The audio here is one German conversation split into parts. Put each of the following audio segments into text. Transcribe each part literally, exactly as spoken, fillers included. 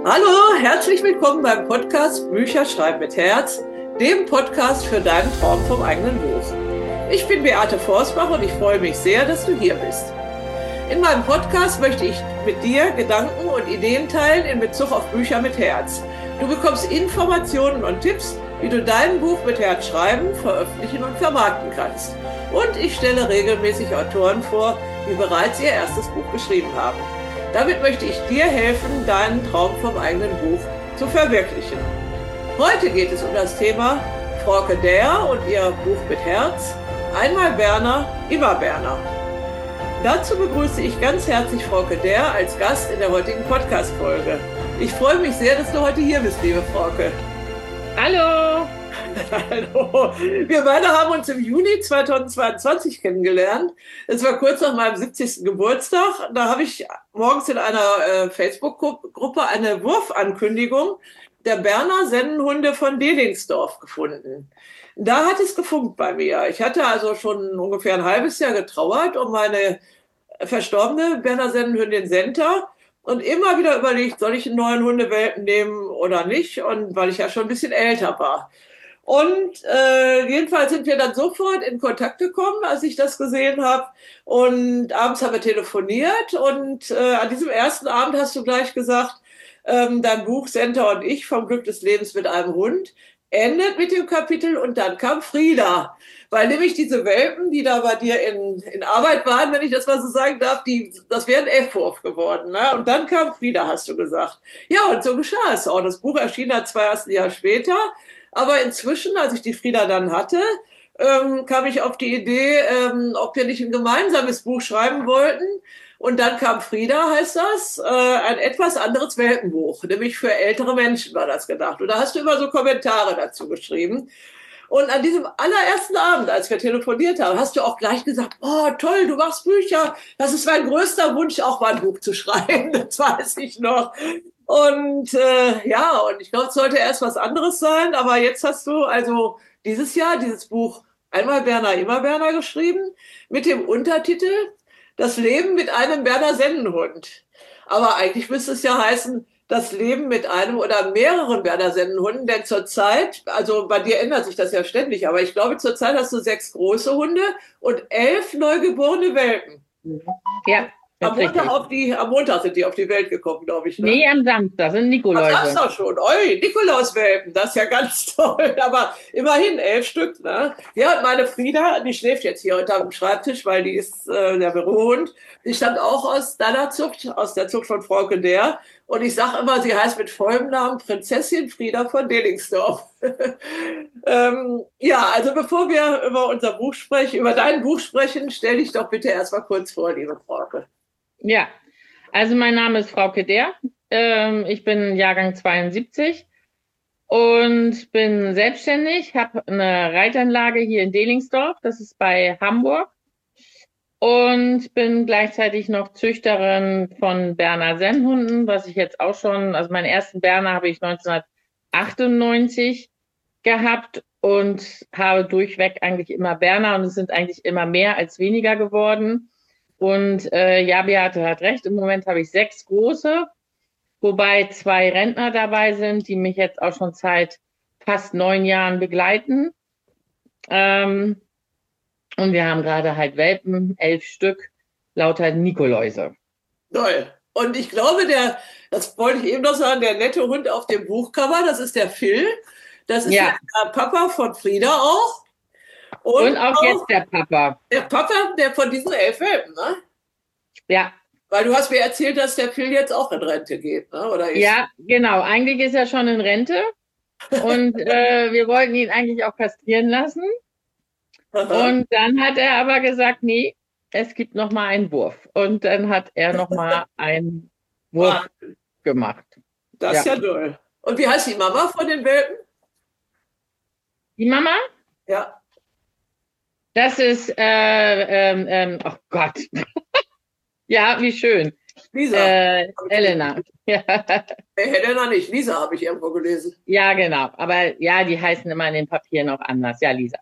Hallo, herzlich willkommen beim Podcast Bücher schreiben mit Herz, dem Podcast für deinen Traum vom eigenen Buch. Ich bin Beate Forsbach und ich freue mich sehr, dass du hier bist. In meinem Podcast möchte ich mit dir Gedanken und Ideen teilen in Bezug auf Bücher mit Herz. Du bekommst Informationen und Tipps, wie du dein Buch mit Herz schreiben, veröffentlichen und vermarkten kannst. Und ich stelle regelmäßig Autoren vor, die bereits ihr erstes Buch geschrieben haben. Damit möchte ich dir helfen, deinen Traum vom eigenen Buch zu verwirklichen. Heute geht es um das Thema Frauke Där und ihr Buch mit Herz. Einmal Berner, immer Berner. Dazu begrüße ich ganz herzlich Frauke Där als Gast in der heutigen Podcast-Folge. Ich freue mich sehr, dass du heute hier bist, liebe Frauke. Hallo! Hallo! Wir beide haben uns im Juni zweitausendzweiundzwanzig kennengelernt. Es war kurz nach meinem siebzigsten Geburtstag. Da habe ich morgens in einer äh, Facebook-Gruppe eine Wurfankündigung der Berner Sennenhunde von Delingsdorf gefunden. Da hat es gefunkt bei mir. Ich hatte also schon ungefähr ein halbes Jahr getrauert um meine verstorbene Berner Sennenhündin Senta und immer wieder überlegt, soll ich einen neuen Hundewelpen nehmen oder nicht? Und weil ich ja schon ein bisschen älter war. Und äh, jedenfalls sind wir dann sofort in Kontakt gekommen, als ich das gesehen habe. Und abends haben wir telefoniert. Und äh, an diesem ersten Abend hast du gleich gesagt, ähm, dein Buch Senta und ich vom Glück des Lebens mit einem Hund endet mit dem Kapitel und dann kam Frieda. Weil nämlich diese Welpen, die da bei dir in, in Arbeit waren, wenn ich das mal so sagen darf, die, das wäre ein F-Wurf geworden. Ne? Und dann kam Frieda, hast du gesagt. Ja, und so geschah es auch. Das Buch erschien dann zwei erst ein Jahr später. Aber inzwischen, als ich die Frieda dann hatte, ähm, kam ich auf die Idee, ähm, ob wir nicht ein gemeinsames Buch schreiben wollten. Und dann kam Frieda, heißt das, äh, ein etwas anderes Welpenbuch. Nämlich für ältere Menschen war das gedacht. Und da hast du immer so Kommentare dazu geschrieben. Und an diesem allerersten Abend, als wir telefoniert haben, hast du auch gleich gesagt, oh toll, du machst Bücher. Das ist mein größter Wunsch, auch mal ein Buch zu schreiben. Das weiß ich noch. Und äh, ja, und ich glaube, es sollte erst was anderes sein, aber jetzt hast du also dieses Jahr dieses Buch Einmal Berner, immer Berner geschrieben mit dem Untertitel Das Leben mit einem Berner Sennenhund. Aber eigentlich müsste es ja heißen, das Leben mit einem oder mehreren Berner Sennenhunden, denn zurzeit, also bei dir ändert sich das ja ständig, aber ich glaube, zurzeit hast du sechs große Hunde und elf neugeborene Welpen. Ja. Am Montag, auf die, am Montag sind die auf die Welt gekommen, glaube ich. Ne? Nee, am Samstag sind Nikoläuse. Am Samstag schon. Oi, Nikolauswelpen, das ist ja ganz toll. Aber immerhin elf Stück. Ne? Ja, und meine Frieda, die schläft jetzt hier unter dem Schreibtisch, weil die ist äh, der Bürohund. Die stammt auch aus deiner Zucht, aus der Zucht von Frauke Där. Und ich sage immer, sie heißt mit vollem Namen Prinzessin Frieda von Delingsdorf. ähm, ja, also bevor wir über unser Buch sprechen, über dein Buch sprechen, stell dich doch bitte erstmal kurz vor, liebe Frauke. Ja, also mein Name ist Frauke Där. Ähm, ich bin Jahrgang zweiundsiebzig und bin selbstständig, habe eine Reitanlage hier in Delingsdorf, das ist bei Hamburg, und bin gleichzeitig noch Züchterin von Berner Sennenhunden, was ich jetzt auch schon, also meinen ersten Berner habe ich neunzehnhundertachtundneunzig gehabt und habe durchweg eigentlich immer Berner und es sind eigentlich immer mehr als weniger geworden. Und äh, ja, Beate hat recht, im Moment habe ich sechs große, wobei zwei Rentner dabei sind, die mich jetzt auch schon seit fast neun Jahren begleiten. Ähm, und wir haben gerade halt Welpen, elf Stück, lauter Nikoläuse. Toll. Und ich glaube, der, das wollte ich eben noch sagen, der nette Hund auf dem Buchcover, das ist der Phil. Das ist ja. der Papa von Frieda auch. Und, und auch, auch jetzt der Papa. Der Papa, der von diesen elf Welpen, ne? Ja. Weil du hast mir erzählt, dass der Phil jetzt auch in Rente geht, ne? Oder ist? Ja, genau. Eigentlich ist er schon in Rente. Und äh, wir wollten ihn eigentlich auch kastrieren lassen. Aha. Und dann hat er aber gesagt, nee, es gibt noch mal einen Wurf. Und dann hat er noch mal einen Wurf ah. gemacht. Das ist ja. ja toll. Und wie heißt die Mama von den Welpen? Die Mama? Ja. Das ist, äh, ähm, ähm, oh Gott. Ja, wie schön. Lisa. Äh, Helena. Ja. Hey, Helena nicht, Lisa habe ich irgendwo gelesen. Ja, genau. Aber ja, die heißen immer in den Papieren auch anders. Ja, Lisa.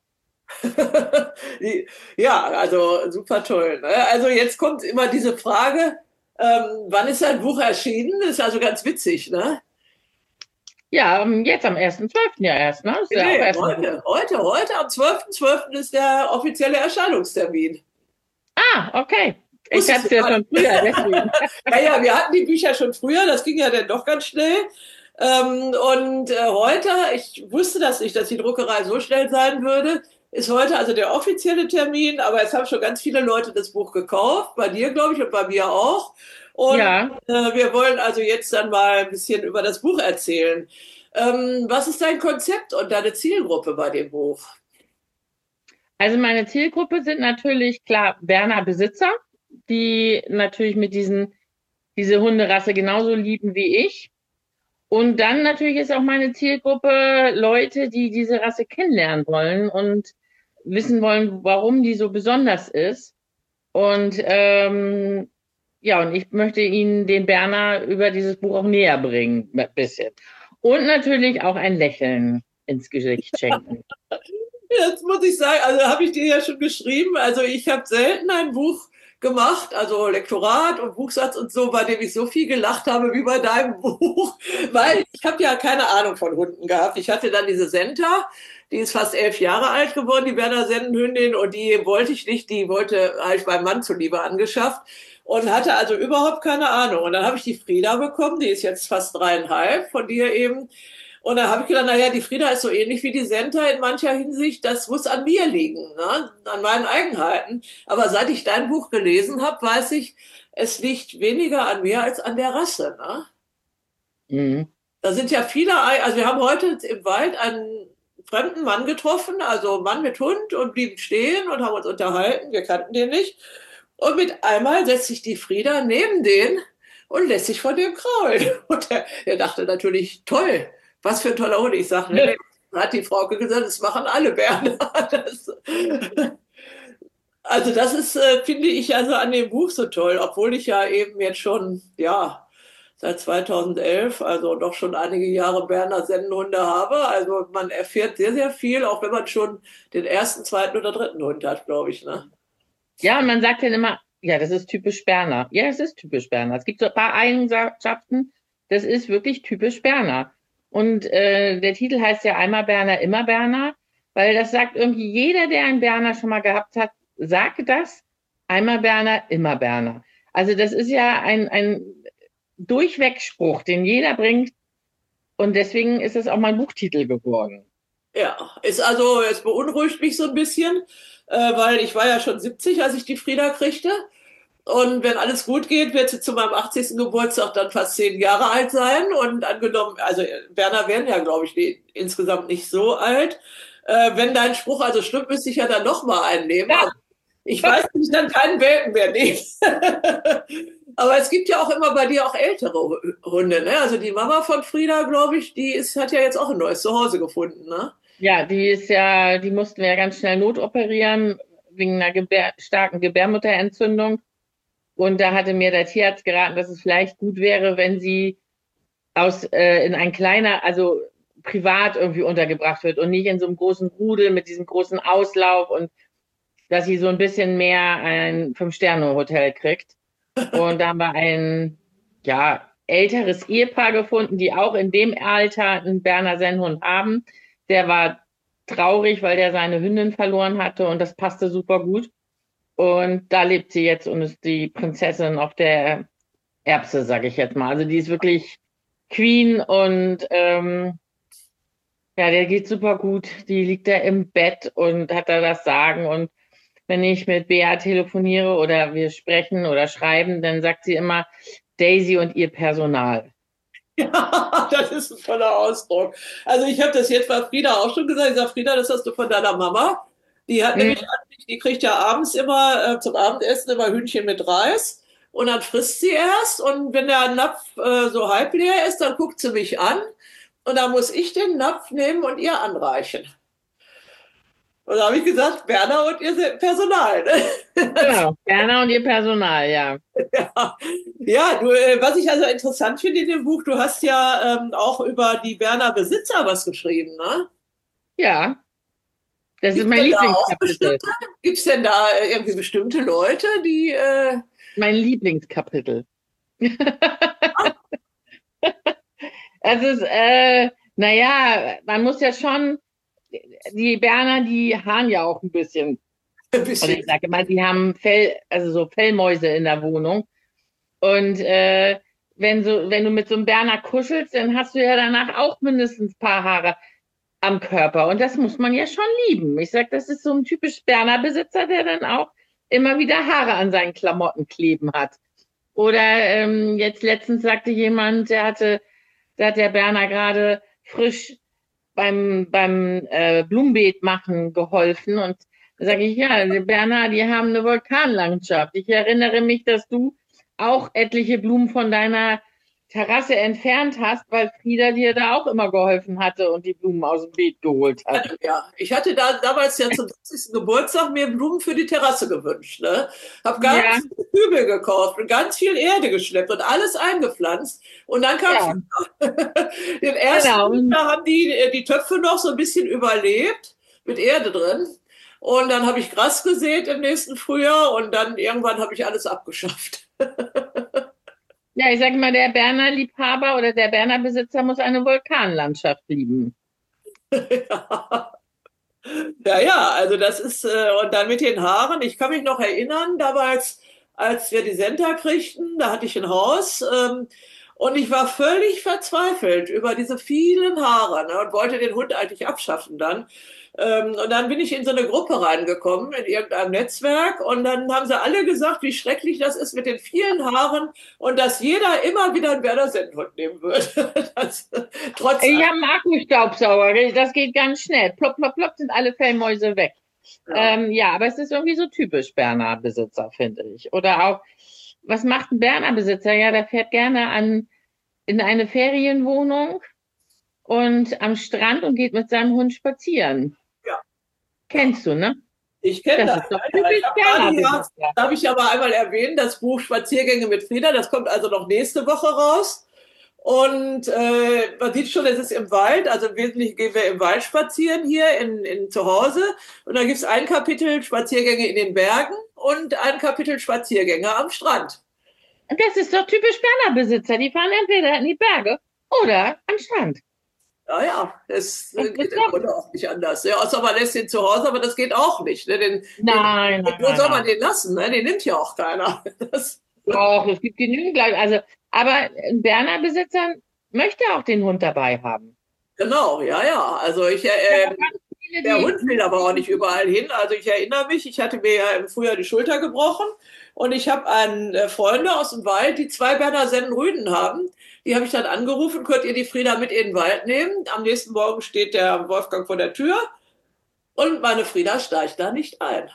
Ja, also super toll. Ne? Also jetzt kommt immer diese Frage, ähm, wann ist dein Buch erschienen? Das ist also ganz witzig, ne? Ja, ähm, jetzt am ersten zwölften ja erst, ne? Ist ja auch Nee, erst eine Woche. heute, heute, heute, am zwölften zwölften ist der offizielle Erscheinungstermin. Ah, okay. Ich Wusstest hatte du es ja gar schon nicht. früher, deswegen. Ja, ja, wir hatten die Bücher schon früher, das ging ja dann doch ganz schnell. Ähm, und äh, heute, ich wusste das nicht, dass die Druckerei so schnell sein würde, ist heute also der offizielle Termin, aber es haben schon ganz viele Leute das Buch gekauft, bei dir, glaube ich, und bei mir auch. Und Ja, äh, wir wollen also jetzt dann mal ein bisschen über das Buch erzählen. Ähm, was ist dein Konzept und deine Zielgruppe bei dem Buch? also meine Zielgruppe sind natürlich klar Berner Besitzer, die natürlich mit diesen, diese Hunderasse genauso lieben wie ich. Und dann natürlich ist auch meine Zielgruppe Leute, die diese Rasse kennenlernen wollen und wissen wollen, warum die so besonders ist. Und ähm, ja, und ich möchte Ihnen den Berner über dieses Buch auch näher bringen, ein bisschen. Und natürlich auch ein Lächeln ins Gesicht schenken. Jetzt muss ich sagen, also habe ich dir ja schon geschrieben, also ich habe selten ein Buch gemacht, also Lektorat und Buchsatz und so, bei dem ich so viel gelacht habe wie bei deinem Buch, weil ich habe ja keine Ahnung von Hunden gehabt. Ich hatte dann diese Senta, die ist fast elf Jahre alt geworden, die Berner Sennenhündin, und die wollte ich nicht, die wollte halt meinem Mann zuliebe angeschafft und hatte also überhaupt keine Ahnung. Und dann habe ich die Frieda bekommen, die ist jetzt fast dreieinhalb, von dir eben. Und da habe ich gedacht, naja, die Frieda ist so ähnlich wie die Senta in mancher Hinsicht, das muss an mir liegen, ne? An meinen Eigenheiten. Aber seit ich dein Buch gelesen habe, weiß ich, es liegt weniger an mir als an der Rasse. Ne? Mhm. Da sind ja viele, also wir haben heute im Wald einen fremden Mann getroffen, also Mann mit Hund, und blieben stehen und haben uns unterhalten, wir kannten den nicht. Und mit einmal setzt sich die Frieda neben den und lässt sich von dem kraulen. Und er, er dachte natürlich, toll, was für ein toller Hund. Ich sage, nee, nee, hat die Frauke gesagt, das machen alle Berner. Das, also das ist, äh, finde ich, also an dem Buch so toll, obwohl ich ja eben jetzt schon, ja, seit zweitausendelf, also doch schon einige Jahre Berner Sennenhunde habe. Also man erfährt sehr, sehr viel, auch wenn man schon den ersten, zweiten oder dritten Hund hat, glaube ich, ne? Ja, und man sagt dann immer, ja, das ist typisch Berner. Ja, es ist typisch Berner. Es gibt so ein paar Eigenschaften, das ist wirklich typisch Berner. Und äh, der Titel heißt ja einmal Berner, immer Berner, weil das sagt irgendwie jeder, der einen Berner schon mal gehabt hat, sagt das, einmal Berner, immer Berner. Also das ist ja ein, ein Durchwegspruch, den jeder bringt. Und deswegen ist es auch mein Buchtitel geworden. Ja, ist also, es beunruhigt mich so ein bisschen, äh, weil ich war ja schon siebzig, als ich die Frieda kriegte. Und wenn alles gut geht, wird sie zu meinem achtzigsten Geburtstag dann fast zehn Jahre alt sein. Und angenommen, also Berner werden ja, glaube ich, die, insgesamt nicht so alt. Äh, wenn dein Spruch also stimmt, müsste ich ja dann noch mal einen nehmen. Ja, Aber ich weiß, dass ich dann keinen Welpen mehr nehme. Aber es gibt ja auch immer bei dir auch ältere Hunde, ne? Also die Mama von Frieda, glaube ich, die ist, hat ja jetzt auch ein neues Zuhause gefunden, ne? ja, die ist ja, die mussten wir ja ganz schnell notoperieren wegen einer Gebär, starken Gebärmutterentzündung. Und da hatte mir der Tierarzt geraten, dass es vielleicht gut wäre, wenn sie aus äh, in ein kleiner, also privat irgendwie untergebracht wird und nicht in so einem großen Rudel mit diesem großen Auslauf, und dass sie so ein bisschen mehr ein Fünf-Sterne-Hotel kriegt. Und da haben wir ein, ja, älteres Ehepaar gefunden, die auch in dem Alter einen Berner Sennhund haben. Der war traurig, weil der seine Hündin verloren hatte, und das passte super gut. Und da lebt sie jetzt und ist die Prinzessin auf der Erbse, sage ich jetzt mal. Also die ist wirklich Queen, und ähm, ja, der geht super gut. Die liegt da im Bett und hat da das Sagen. Und wenn ich mit Bea telefoniere oder wir sprechen oder schreiben, dann sagt sie immer Daisy und ihr Personal. Ja, das ist ein toller Ausdruck. Also ich habe das jetzt bei Frieda auch schon gesagt. Ich sage, Frieda, das hast du von deiner Mama. Die hat nämlich, Hm. die kriegt ja abends immer äh, zum Abendessen immer Hühnchen mit Reis. Und dann frisst sie erst. Und wenn der Napf äh, so halb leer ist, dann guckt sie mich an. Und dann muss ich den Napf nehmen und ihr anreichen. Und da habe ich gesagt, Berner und ihr Personal. Ne? Genau, Berner und ihr Personal, ja. Ja, ja du, äh, was ich also interessant finde in dem Buch, du hast ja ähm, auch über die Berner Besitzer was geschrieben, ne? Ja, das ist Gibt's mein denn da auch Lieblingskapitel. bestimmte, gibt's denn da äh, irgendwie bestimmte Leute, die, äh, Mein Lieblingskapitel. Also, äh, naja, man muss ja schon, die Berner, die haaren ja auch ein bisschen. Ein Und ich bisschen. sage mal, die haben Fell, also so Fellmäuse in der Wohnung. Und äh, wenn so, wenn du mit so einem Berner kuschelst, dann hast du ja danach auch mindestens ein paar Haare am Körper. Und das muss man ja schon lieben. Ich sag, das ist so ein typisch Berner Besitzer, der dann auch immer wieder Haare an seinen Klamotten kleben hat. Oder ähm, jetzt letztens sagte jemand, der hatte, da hat der Berner gerade frisch beim, beim äh, Blumenbeet machen geholfen. Und da sage ich, ja, die Berner, die haben eine Vulkanlandschaft. Ich erinnere mich, dass du auch etliche Blumen von deiner Terrasse entfernt hast, weil Frieda dir da auch immer geholfen hatte und die Blumen aus dem Beet geholt hat. Ja, ich hatte da damals ja zum sechzigsten Geburtstag mir Blumen für die Terrasse gewünscht. Ne? Habe Ja, ganz viele Kübel gekauft und ganz viel Erde geschleppt und alles eingepflanzt. Und dann kam ja, den ersten genau. Winter haben die äh, die Töpfe noch so ein bisschen überlebt mit Erde drin. Und dann habe ich Gras gesät im nächsten Frühjahr und dann irgendwann habe ich alles abgeschafft. Ja, ich sage mal, der Berner Liebhaber oder der Berner Besitzer muss eine Vulkanlandschaft lieben. Ja. Ja, ja, also das ist, äh, und dann mit den Haaren, ich kann mich noch erinnern, damals, als wir die Senta kriegten, da hatte ich ein Haus, ähm, und ich war völlig verzweifelt über diese vielen Haare, ne, und wollte den Hund eigentlich abschaffen dann. Ähm, und dann bin ich in so eine Gruppe reingekommen, in irgendeinem Netzwerk, und dann haben sie alle gesagt, wie schrecklich das ist mit den vielen Haaren und dass jeder immer wieder einen Werder Sennenhund nehmen würde. Das, trotz Ich habe einen Akkustaubsauger, das geht ganz schnell. Plopp, plopp, plopp sind alle Fellmäuse weg. ja. Ähm, ja, aber es ist irgendwie so typisch Berner Besitzer, finde ich. Oder auch, was macht ein Berner Besitzer? Ja, der fährt gerne an, in eine Ferienwohnung und am Strand und geht mit seinem Hund spazieren. Ja. Ja. Kennst du, ne? Ich kenne Das das. ist doch Ja, ja. Ich typisch habe Berner gerade ja, Besitzer. darf ich aber einmal erwähnen, das Buch Spaziergänge mit Frieda, das kommt also noch nächste Woche raus. Und äh, man sieht schon, es ist im Wald, also im Wesentlichen gehen wir im Wald spazieren hier in, in zu Hause. Und dann gibt es ein Kapitel Spaziergänge in den Bergen und ein Kapitel Spaziergänge am Strand. Und das ist doch typisch Berner Besitzer. Die fahren entweder in die Berge oder am Strand. Ja, ja, es Das geht ist im doch, Grunde auch nicht anders. Ja, außer man lässt ihn zu Hause, aber das geht auch nicht. Ne? Den, den, nein, nein, wo nein, soll man nein. den lassen? Ne? Den nimmt ja auch keiner. Das, Doch, es gibt genügend gleich. Also, aber ein Berner Besitzer möchte auch den Hund dabei haben. genau, ja, ja. Also ich, Ich habe äh, auch ganz viele, der die Hund will aber auch nicht überall hin. Also ich erinnere mich, ich hatte mir ja im Frühjahr die Schulter gebrochen und ich habe einen äh, Freunde aus dem Wald, die zwei Berner Sennenrüden haben. Die habe ich dann angerufen, könnt ihr die Frieda mit in den Wald nehmen? Am nächsten Morgen steht der Wolfgang vor der Tür und meine Frieda steigt da nicht ein.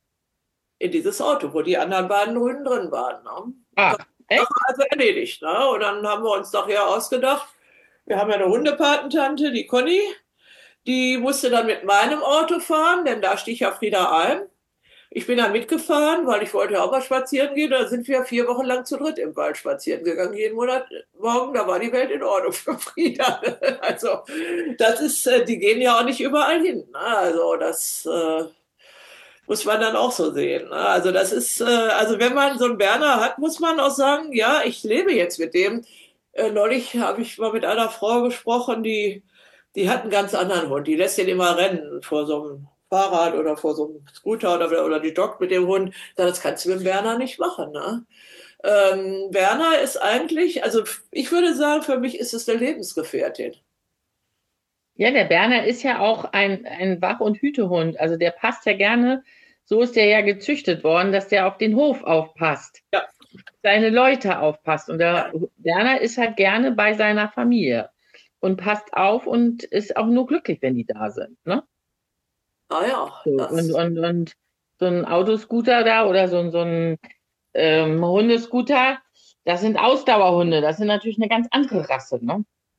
In dieses Auto, wo die anderen beiden Rüden drin waren. Ne? ach, Das echt? war also erledigt. Ne? Und dann haben wir uns doch ja ausgedacht, wir haben ja eine Hundepatentante, die Conny, die musste dann mit meinem Auto fahren, denn da stieg ja Frieda ein. Ich bin dann mitgefahren, weil ich wollte ja auch mal spazieren gehen. Da sind wir vier Wochen lang zu dritt im Wald spazieren gegangen. Jeden Monat morgen, da war die Welt in Ordnung für Frieda. Also, das ist, äh, die gehen ja auch nicht überall hin. Ne? Also, das äh, muss man dann auch so sehen. Ne? Also, das ist, äh, also, wenn man so einen Berner hat, muss man auch sagen, ja, ich lebe jetzt mit dem. Äh, neulich habe ich mal mit einer Frau gesprochen, die, die hat einen ganz anderen Hund. Die lässt den immer rennen vor so einem Fahrrad oder vor so einem Scooter oder, oder die joggt mit dem Hund. Das kannst du mit dem Berner nicht machen. Ne? Ähm, Berner ist eigentlich, also ich würde sagen, für mich ist es eine Lebensgefährtin. Ja, der Berner ist ja auch ein, ein Wach- und Hütehund. Also der passt ja gerne, so ist der ja gezüchtet worden, dass der auf den Hof aufpasst, Ja, seine Leute aufpasst. Und der ja, Berner ist halt gerne bei seiner Familie und passt auf und ist auch nur glücklich, wenn die da sind. Ne? ah ja, So, und, das, und, und so ein Autoscooter da oder so, ein- so ein ähm, Hundescooter, das sind Ausdauerhunde. Das sind natürlich eine ganz andere Rasse. Ne?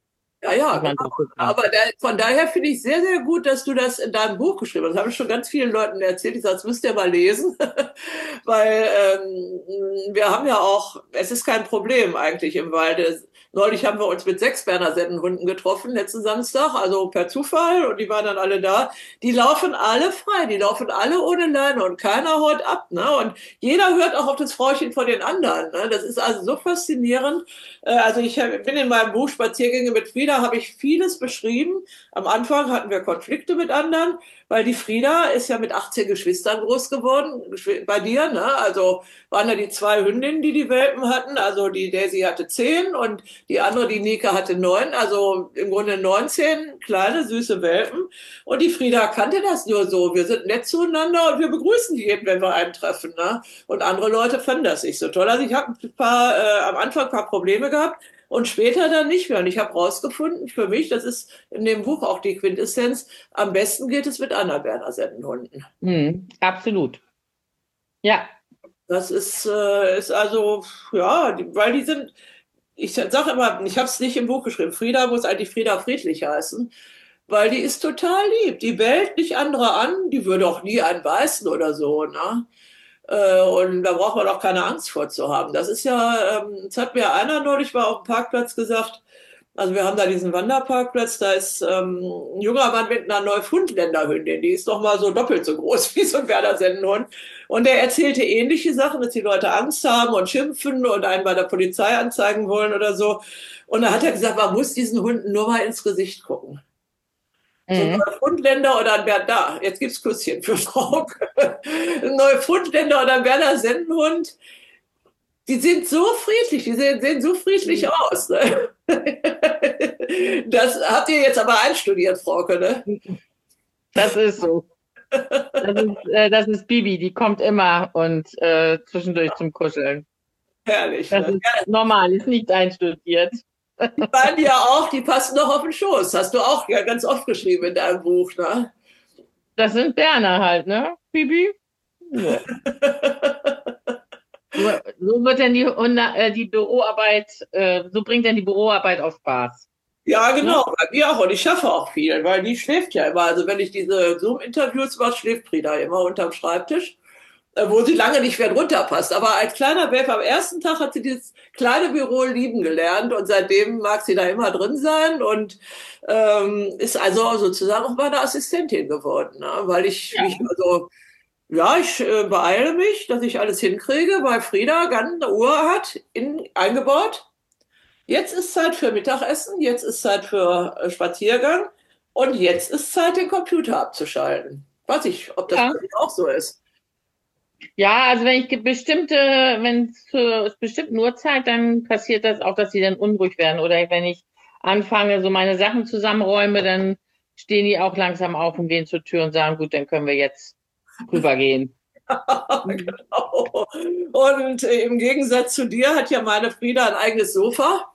Ja, ja, muss man genau. so sagen. Aber da, von daher finde ich sehr, sehr gut, dass du das in deinem Buch geschrieben hast. Das habe ich schon ganz vielen Leuten erzählt. Ich sage, das müsst ihr mal lesen. Weil ähm, wir haben ja auch, es ist kein Problem eigentlich im Wald. Neulich haben wir uns mit sechs Berner Sennenhunden getroffen, letzten Samstag, also per Zufall, und die waren dann alle da. Die laufen alle frei, die laufen alle ohne Leine und keiner haut ab. Ne? Und jeder hört auch auf das Frauchen von den anderen. Ne? Das ist also so faszinierend. Äh, also ich bin in meinem Buch Spaziergänge mit Frieda, habe ich vieles beschrieben. Am Anfang hatten wir Konflikte mit anderen, weil die Frieda ist ja mit achtzehn Geschwistern groß geworden, bei dir, ne? Also waren ja die zwei Hündinnen, die die Welpen hatten. Also die Daisy hatte zehn und die andere, die Nika, hatte neun. Also im Grunde neunzehn kleine, süße Welpen. Und die Frieda kannte das nur so. Wir sind nett zueinander und wir begrüßen jeden, wenn wir einen treffen, ne? Und andere Leute fanden das nicht so toll. Also ich habe ein paar, äh, am Anfang ein paar Probleme gehabt. Und später dann nicht mehr. Und ich habe rausgefunden, für mich, das ist in dem Buch auch die Quintessenz, am besten geht es mit anderen Berner Sennenhunden. Mhm, absolut. Ja. Das ist, äh, ist also, ja, die, weil die sind, ich sage immer, ich habe es nicht im Buch geschrieben, Frieda muss eigentlich Frieda Friedlich heißen, weil die ist total lieb. Die bellt nicht andere an, die würde auch nie einen beißen oder so, ne? Äh, und da braucht man auch keine Angst vor zu haben. Das ist ja, ähm, das hat mir einer neulich mal auf dem Parkplatz gesagt. Also wir haben da diesen Wanderparkplatz, da ist ähm, ein junger Mann mit einer Neufundländerhündin, die ist noch mal so doppelt so groß wie so ein Berner Sennenhund. Und der erzählte ähnliche Sachen, dass die Leute Angst haben und schimpfen und einen bei der Polizei anzeigen wollen oder so. Und da hat er gesagt, man muss diesen Hunden nur mal ins Gesicht gucken. So ein Mhm. Neufundländer oder ein Berner, da, jetzt gibt's Küsschen für Frau. Ein Neufundländer oder ein Berner Sennenhund, die sind so friedlich, die sehen, sehen so friedlich aus. Ne? Das habt ihr jetzt aber einstudiert, Frauke, ne? Das ist so. Das ist, äh, das ist Bibi, die kommt immer und äh, zwischendurch zum Kuscheln. Herrlich. Das Ne? ist normal, ist nicht einstudiert. Die beiden ja auch, die passen doch auf den Schoß. Hast du auch ja ganz oft geschrieben in deinem Buch, ne? Das sind Berner halt, ne? Bibi? Ja. So, so wird denn die, äh, die Büroarbeit, äh, so bringt denn die Büroarbeit auch Spaß. Ja, Ne? genau, bei mir auch. Und ich schaffe auch viel, weil die schläft ja immer. Also wenn ich diese Zoom-Interviews mache, schläft Frieda immer unterm Schreibtisch, äh, wo sie lange nicht mehr drunter passt. Aber als kleiner Welpe am ersten Tag hat sie dieses kleine Büro lieben gelernt und seitdem mag sie da immer drin sein und ähm, ist also sozusagen auch meine Assistentin geworden, ne? Weil ich Ja. mich also ja, ich äh, beeile mich, dass ich alles hinkriege, weil Frieda ganz eine Uhr hat in, eingebaut. Jetzt ist Zeit für Mittagessen, jetzt ist Zeit für äh, Spaziergang und jetzt ist Zeit, den Computer abzuschalten. Weiß ich, ob das Ja. bei dir auch so ist. Ja, also wenn ich bestimmte, wenn es für bestimmte Uhrzeit, dann passiert das auch, dass sie dann unruhig werden. Oder wenn ich anfange, so meine Sachen zusammenräume, dann stehen die auch langsam auf und gehen zur Tür und sagen, gut, dann können wir jetzt rübergehen. Genau. Und äh, im Gegensatz zu dir hat ja meine Frieda ein eigenes Sofa.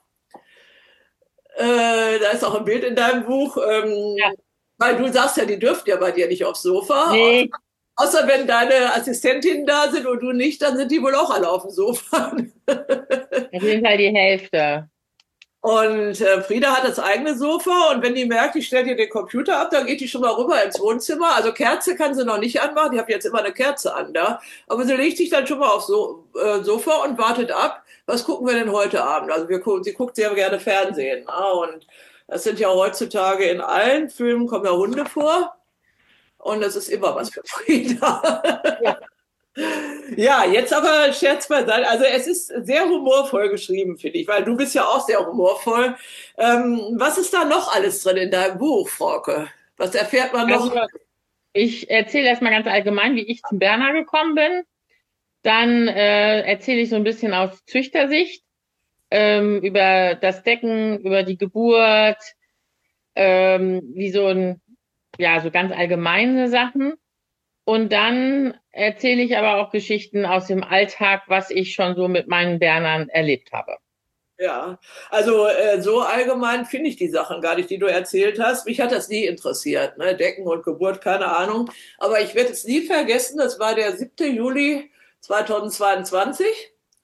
Äh, da ist auch ein Bild in deinem Buch. Ähm, Ja. weil du sagst ja, die dürfen ja bei dir nicht aufs Sofa. Nee, Außer wenn deine Assistentinnen da sind und du nicht, dann sind die wohl auch alle auf dem Sofa. auf jeden Fall die Hälfte. Und äh, Frieda hat das eigene Sofa und wenn die merkt, ich stelle dir den Computer ab, dann geht die schon mal rüber ins Wohnzimmer. Also Kerze kann sie noch nicht anmachen, die hat jetzt immer eine Kerze an da. Aber sie legt sich dann schon mal aufs so äh, Sofa und wartet ab, was gucken wir denn heute Abend? Also wir gucken, sie guckt sehr gerne Fernsehen. Ah, und das sind ja heutzutage in allen Filmen kommen ja Hunde vor. Und das ist immer was für Frieda. Ja. Ja, jetzt aber Scherz beiseite. Also es ist sehr humorvoll geschrieben, finde ich, weil du bist ja auch sehr humorvoll. Ähm, was ist da noch alles drin in deinem Buch, Frauke? Was erfährt man noch? Also ich erzähle erstmal ganz allgemein, wie ich zum Berner gekommen bin. Dann äh, erzähle ich so ein bisschen aus Züchtersicht ähm, über das Decken, über die Geburt, ähm, wie so ein, ja, so ganz allgemeine Sachen. Und dann erzähle ich aber auch Geschichten aus dem Alltag, was ich schon so mit meinen Bernern erlebt habe. Ja, also äh, so allgemein finde ich die Sachen gar nicht, die du erzählt hast. Mich hat das nie interessiert, ne? Decken und Geburt, keine Ahnung. Aber ich werde es nie vergessen, das war der siebte Juli zweitausendzweiundzwanzig.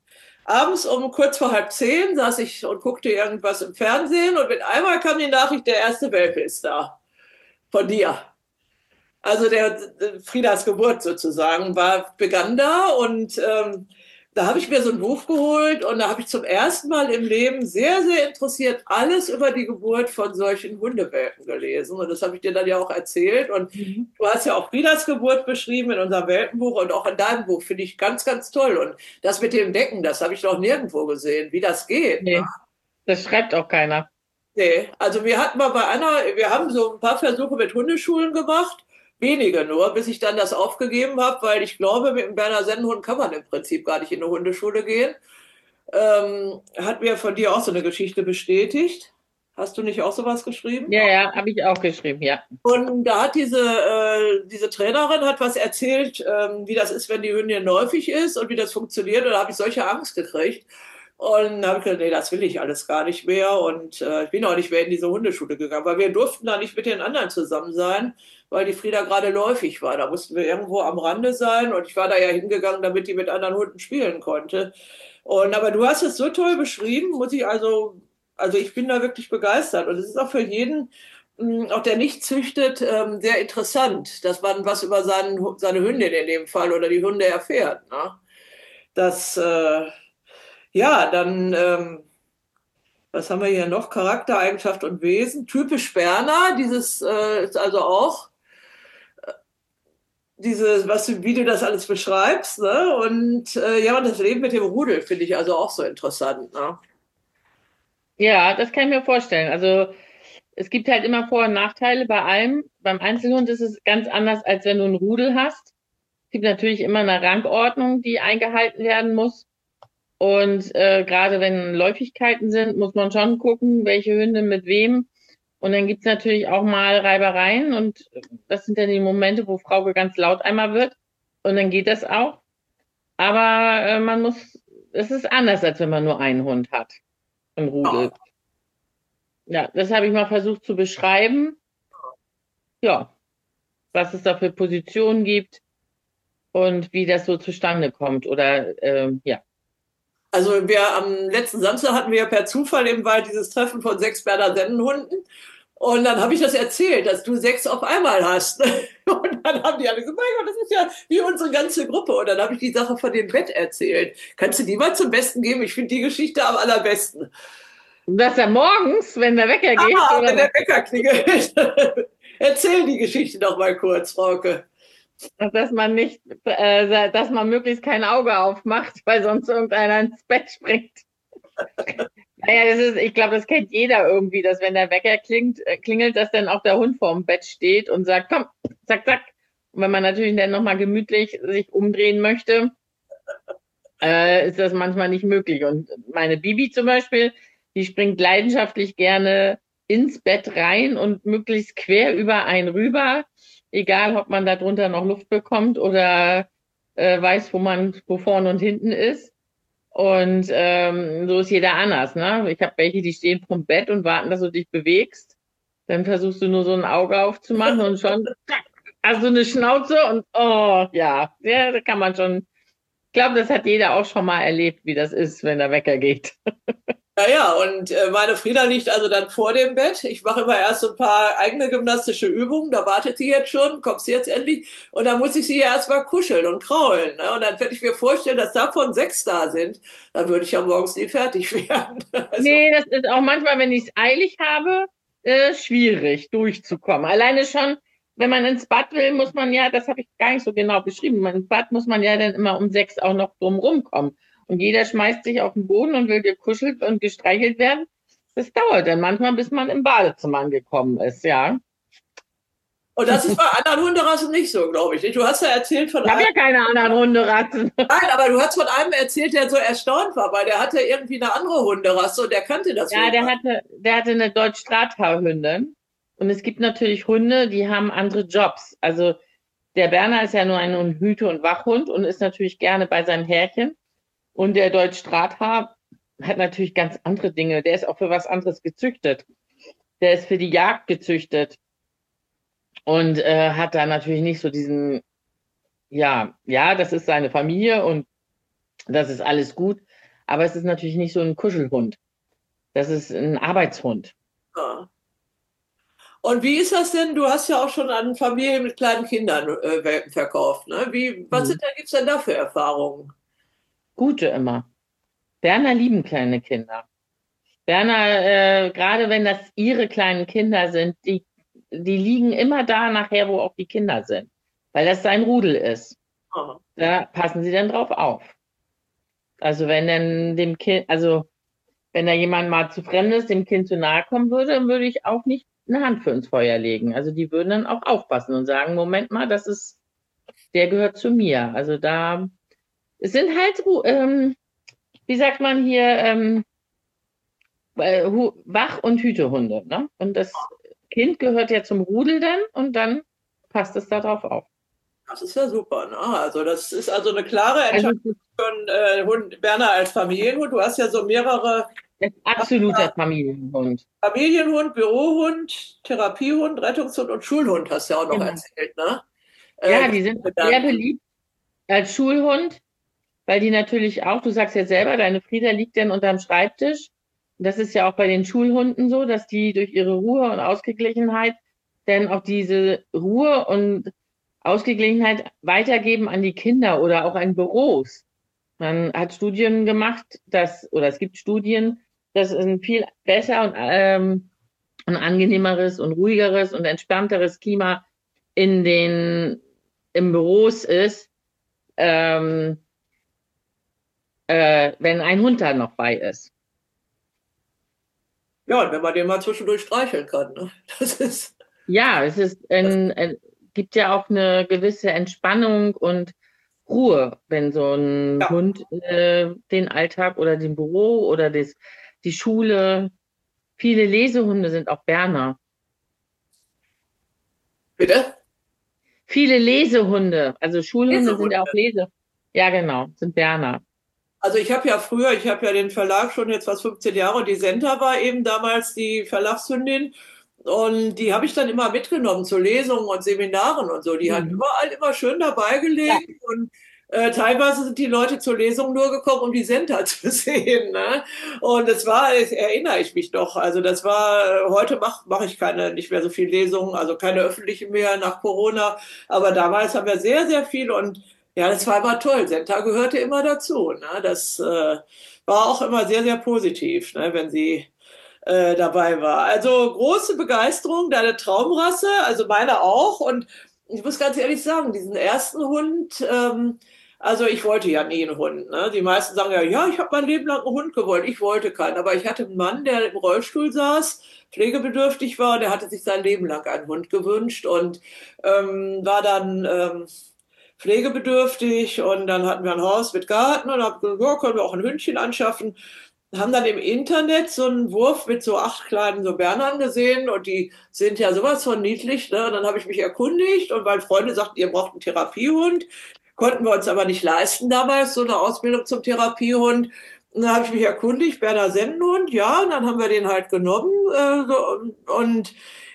abends um kurz vor halb zehn saß ich und guckte irgendwas im Fernsehen und mit einmal kam die Nachricht, der erste Welpe ist da. Von dir. Also der Friedas Geburt sozusagen war, begann da und ähm, da habe ich mir so ein Buch geholt und da habe ich zum ersten Mal im Leben sehr, sehr interessiert alles über die Geburt von solchen Hundewelpen gelesen. Und das habe ich dir dann ja auch erzählt. Und Mhm. du hast ja auch Friedas Geburt beschrieben in unserem Welpenbuch und auch in deinem Buch. Finde ich ganz, ganz toll. Und das mit dem Decken, das habe ich noch nirgendwo gesehen, wie das geht. Ne? Nee, das schreibt auch keiner. Nee, also wir hatten mal bei einer, wir haben so ein paar Versuche mit Hundeschulen gemacht. Wenige nur, bis ich dann das aufgegeben habe, weil ich glaube, mit einem Berner Sennenhund kann man im Prinzip gar nicht in eine Hundeschule gehen. Ähm, hat mir von dir auch so eine Geschichte bestätigt. Hast du nicht auch sowas geschrieben? Ja, ja, habe ich auch geschrieben, ja. Und da hat diese, äh, diese Trainerin hat was erzählt, ähm, wie das ist, wenn die Hündin läufig ist und wie das funktioniert. Und da habe ich solche Angst gekriegt. Und da habe ich gesagt, nee, das will ich alles gar nicht mehr. Und äh, ich bin auch nicht mehr in diese Hundeschule gegangen, weil wir durften da nicht mit den anderen zusammen sein, weil die Frieda gerade läufig war. Da mussten wir irgendwo am Rande sein. Und ich war da ja hingegangen, damit die mit anderen Hunden spielen konnte. Und aber du hast es so toll beschrieben, muss ich also, also ich bin da wirklich begeistert. Und es ist auch für jeden, mh, auch der nicht züchtet, ähm, sehr interessant, dass man was über seinen, seine Hündin in dem Fall oder die Hunde erfährt. Ne? Das, äh, ja, dann, ähm, was haben wir hier noch? Charaktereigenschaft und Wesen. Typisch Berner, dieses äh, ist also auch diese, was du, wie du das alles beschreibst, ne? Und äh, ja, und das Leben mit dem Rudel finde ich also auch so interessant, ne? Ja, das kann ich mir vorstellen. Also es gibt halt immer Vor- und Nachteile bei allem. Beim Einzelhund ist es ganz anders, als wenn du einen Rudel hast. Es gibt natürlich immer eine Rangordnung, die eingehalten werden muss. Und äh, gerade wenn Läufigkeiten sind, muss man schon gucken, welche Hunde mit wem. Und dann gibt's natürlich auch mal Reibereien. Und das sind dann die Momente, wo Frauke ganz laut einmal wird. Und dann geht das auch. Aber äh, man muss, es ist anders, als wenn man nur einen Hund hat, ein Ja. Rudel. Ja, das habe ich mal versucht zu beschreiben. Ja, was es da für Positionen gibt und wie das so zustande kommt. Oder ähm, ja. Also wir am letzten Samstag hatten wir ja per Zufall im Wald dieses Treffen von sechs Berner Sennenhunden. Und dann habe ich das erzählt, dass du sechs auf einmal hast. Und dann haben die alle gesagt, mein Gott, das ist ja wie unsere ganze Gruppe. Und dann habe ich die Sache von dem Bett erzählt. Kannst du die mal zum Besten geben? Ich finde die Geschichte am allerbesten. Dass er morgens, wenn der Wecker geht, Ah, oder wenn der was? Wecker klingelt. Erzähl die Geschichte doch mal kurz, Frauke. Dass man nicht, äh, dass man möglichst kein Auge aufmacht, weil sonst irgendeiner ins Bett springt. Naja, das ist, ich glaube, das kennt jeder irgendwie, dass wenn der Wecker klingt, äh, klingelt, dass dann auch der Hund vorm Bett steht und sagt, komm, zack, zack. Und wenn man natürlich dann nochmal gemütlich sich umdrehen möchte, äh, ist das manchmal nicht möglich. Und meine Bibi zum Beispiel, die springt leidenschaftlich gerne ins Bett rein und möglichst quer über einen rüber, egal ob man da drunter noch Luft bekommt oder äh, weiß, wo man, wo vorne und hinten ist. Und ähm, so ist jeder anders, ne? Ich habe welche, die stehen vom Bett und warten, dass du dich bewegst. Dann versuchst du nur so ein Auge aufzumachen und schon, zack, also eine Schnauze und oh ja, ja, da kann man schon. Ich glaube, das hat jeder auch schon mal erlebt, wie das ist, wenn der Wecker geht. Naja, und äh, meine Frieda liegt also dann vor dem Bett. Ich mache immer erst so ein paar eigene gymnastische Übungen. Da wartet sie jetzt schon, kommt sie jetzt endlich. Und dann muss ich sie ja erstmal kuscheln und kraulen. Ne? Und dann werde ich mir vorstellen, dass davon sechs da sind. Dann würde ich ja morgens nie fertig werden. Also, Nee, das ist auch manchmal, wenn ich es eilig habe, äh, schwierig durchzukommen. Alleine schon, wenn man ins Bad will, muss man ja, das habe ich gar nicht so genau beschrieben, ins Bad muss man ja dann immer um sechs auch noch drum rumkommen. Und jeder schmeißt sich auf den Boden und will gekuschelt und gestreichelt werden. Das dauert dann manchmal, bis man im Badezimmer angekommen ist, ja. und das ist bei anderen Hunderassen nicht so, glaube ich. Du hast ja erzählt von Ich habe einem, ja keine anderen Hunderassen. nein, aber du hast von einem erzählt, der so erstaunt war, weil der hatte irgendwie eine andere Hunderasse und der kannte das Ja, wohl der gar hatte, der hatte eine Deutsch-Drahthaarhündin. Und es gibt natürlich Hunde, die haben andere Jobs. Also der Berner ist ja nur ein Hüte- und Wachhund und ist natürlich gerne bei seinem Härchen. Und der Deutsch-Drahthaar hat natürlich ganz andere Dinge. Der ist auch für was anderes gezüchtet. Der ist für die Jagd gezüchtet und äh, hat da natürlich nicht so diesen, ja, ja, das ist seine Familie und das ist alles gut. Aber es ist natürlich nicht so ein Kuschelhund. Das ist ein Arbeitshund. Ja. Und wie ist das denn? Du hast ja auch schon an Familien mit kleinen Kindern äh, Welpen verkauft, ne? Wie, was Mhm. sind da, gibt's denn da für Erfahrungen? Gute immer. Berner lieben kleine Kinder. Berner, äh, gerade wenn das ihre kleinen Kinder sind, die, die liegen immer da nachher, wo auch die Kinder sind, weil das sein Rudel ist. Ah, Da passen sie dann drauf auf. Also wenn dann dem Kind, also wenn da jemand mal zu fremd ist, dem Kind zu nahe kommen würde, dann würde ich auch nicht eine Hand für ins Feuer legen. Also die würden dann auch aufpassen und sagen, Moment mal, das ist, der gehört zu mir. Also da, es sind halt, ähm, wie sagt man hier, ähm, äh, Wach- und Hütehunde, ne? Und das Kind gehört ja zum Rudel dann und dann passt es da drauf auf. das ist ja super, ne? Also das ist also eine klare Also Entscheidung es ist, von äh, Hund, Berner als Familienhund. Du hast ja so mehrere es ist absoluter Familienhund. Familienhund, Bürohund, Therapiehund, Rettungshund und Schulhund hast du ja auch noch Genau. erzählt, ne? Äh, Ja, die sind auch sehr Gedanken. beliebt als Schulhund, weil die natürlich auch, du sagst ja selber, deine Frieda liegt dann unterm Schreibtisch. Das ist ja auch bei den Schulhunden so, dass die durch ihre Ruhe und Ausgeglichenheit dann auch diese Ruhe und Ausgeglichenheit weitergeben an die Kinder oder auch an Büros. Man hat Studien gemacht, dass, oder es gibt Studien, dass ein viel besser und ähm, ein angenehmeres und ruhigeres und entspannteres Klima in den im Büros ist, ähm, äh, wenn ein Hund da noch bei ist. Ja, und wenn man den mal zwischendurch streicheln kann, ne? Das ist, Ja, es ist das, ein, ein, gibt ja auch eine gewisse Entspannung und Ruhe, wenn so ein ja, Hund äh, den Alltag oder den Büro oder das, die Schule, viele Lesehunde sind auch Berner. bitte? Viele Lesehunde, also Schulhunde sind ja auch Lesehunde. Lese. Ja, genau, sind Berner. Also ich habe ja früher, ich habe ja den Verlag schon jetzt fast fünfzehn Jahre und die Senta war eben damals die Verlagshündin und die habe ich dann immer mitgenommen zu Lesungen und Seminaren und so. Die hat Mhm. überall immer schön dabei Ja, gelegen und äh, teilweise sind die Leute zur Lesung nur gekommen, um die Senta zu sehen. Ne? Und das war, ich, erinnere ich mich noch, also das war, heute mache mach ich keine, nicht mehr so viel Lesungen, also keine öffentlichen mehr nach Corona, aber damals haben wir sehr, sehr viel und ja, das war immer toll. Senta gehörte immer dazu. Ne? Das äh, war auch immer sehr, sehr positiv, ne? Wenn sie äh, dabei war. Also große Begeisterung, deine Traumrasse, also meine auch. Und ich muss ganz ehrlich sagen, diesen ersten Hund, ähm, also ich wollte ja nie einen Hund. Ne? Die meisten sagen ja, ja, ich habe mein Leben lang einen Hund gewollt. Ich wollte keinen. Aber ich hatte einen Mann, der im Rollstuhl saß, pflegebedürftig war, der hatte sich sein Leben lang einen Hund gewünscht und ähm, war dann ähm, pflegebedürftig und dann hatten wir ein Haus mit Garten und haben gesagt, ja, können wir auch ein Hündchen anschaffen. Haben dann im Internet so einen Wurf mit so acht kleinen so Bernern gesehen und die sind ja sowas von niedlich. Ne? Und dann habe ich mich erkundigt und weil Freunde sagten, ihr braucht einen Therapiehund, konnten wir uns aber nicht leisten damals, so eine Ausbildung zum Therapiehund. Und dann habe ich mich erkundigt, Berner Sennenhund, ja, und dann haben wir den halt genommen äh, so, und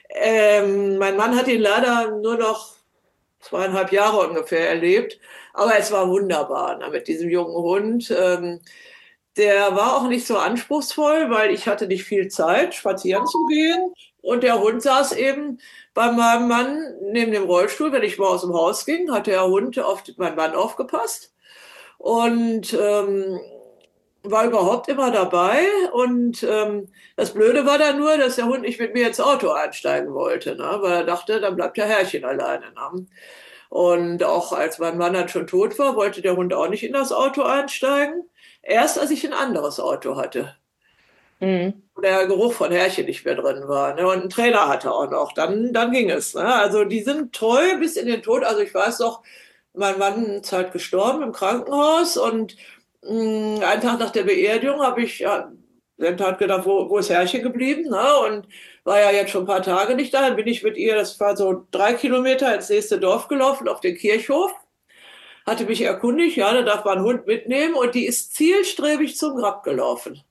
ähm, mein Mann hat ihn leider nur noch zweieinhalb Jahre ungefähr erlebt. Aber es war wunderbar, ne, mit diesem jungen Hund. Ähm, der war auch nicht so anspruchsvoll, weil ich hatte nicht viel Zeit, spazieren zu gehen. Und der Hund saß eben bei meinem Mann neben dem Rollstuhl. Wenn ich mal aus dem Haus ging, hat der Hund auf meinen Mann aufgepasst. Und ähm, war überhaupt immer dabei. Und ähm, das Blöde war dann nur, dass der Hund nicht mit mir ins Auto einsteigen wollte, ne? Weil er dachte, dann bleibt der Herrchen alleine. Ne? Und auch als mein Mann dann schon tot war, wollte der Hund auch nicht in das Auto einsteigen. Erst als ich ein anderes Auto hatte, mhm. wo der Geruch von Herrchen nicht mehr drin war. Ne? Und einen Trailer hatte auch noch. Dann, dann ging es. Ne? Also die sind treu bis in den Tod. Also ich weiß doch, mein Mann ist halt gestorben im Krankenhaus und mh, einen Tag nach der Beerdigung habe ich ja, dann hat gedacht, wo, wo ist Herrchen geblieben? Ne? Und war ja jetzt schon ein paar Tage nicht da. Dann bin ich mit ihr, das war so drei Kilometer ins nächste Dorf gelaufen, auf den Kirchhof. Hatte mich erkundigt, ja, da darf man einen Hund mitnehmen und die ist zielstrebig zum Grab gelaufen.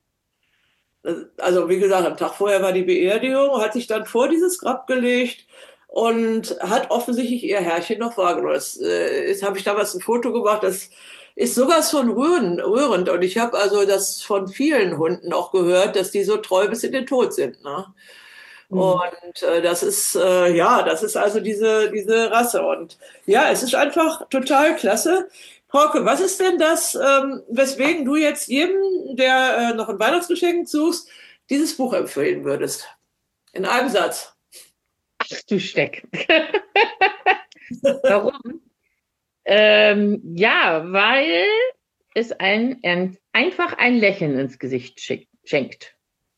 Also wie gesagt, am Tag vorher war die Beerdigung, hat sich dann vor dieses Grab gelegt und hat offensichtlich ihr Herrchen noch wahrgenommen. Das, äh, das habe ich damals ein Foto gemacht, das ist sowas von rührend. rührend. Und ich habe also das von vielen Hunden auch gehört, dass die so treu bis in den Tod sind. Ne? Mhm. Und äh, das ist, äh, ja, das ist also diese, diese Rasse. Und ja, es ist einfach total klasse. Frauke, was ist denn das, ähm, weswegen du jetzt jedem, der äh, noch ein Weihnachtsgeschenk suchst, dieses Buch empfehlen würdest? In einem Satz. Ach du Steck. Warum? Ähm, ja, weil es ein, ein, einfach ein Lächeln ins Gesicht schick, schenkt.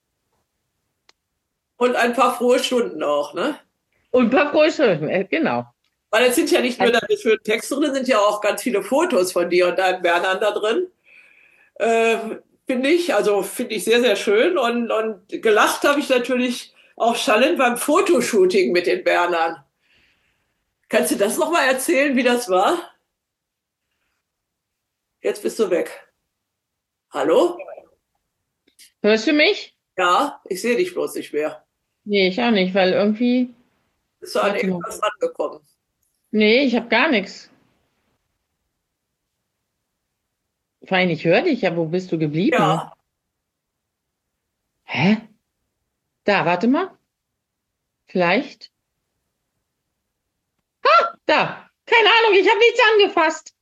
Und ein paar frohe Stunden auch, ne? Und ein paar frohe Stunden, äh, genau. Weil es sind ja nicht nur Also, deine schönen Texte drin, sind ja auch ganz viele Fotos von dir und deinen Bernhard da drin. Äh, finde ich, also finde ich sehr, sehr schön. Und, und gelacht habe ich natürlich auch schallend beim Fotoshooting mit den Bernern. Kannst du das nochmal erzählen, wie das war? Jetzt bist du weg. Hallo? hörst du mich? Ja, ich sehe dich bloß nicht mehr. Nee, ich auch nicht, weil irgendwie, Bist du an warte mal. irgendwas rangekommen? Nee, ich habe gar nichts. Fein, ich höre dich, ja, wo bist du geblieben? Ja, Hä? Da, warte mal. Vielleicht. Da. Keine Ahnung, ich habe nichts angefasst.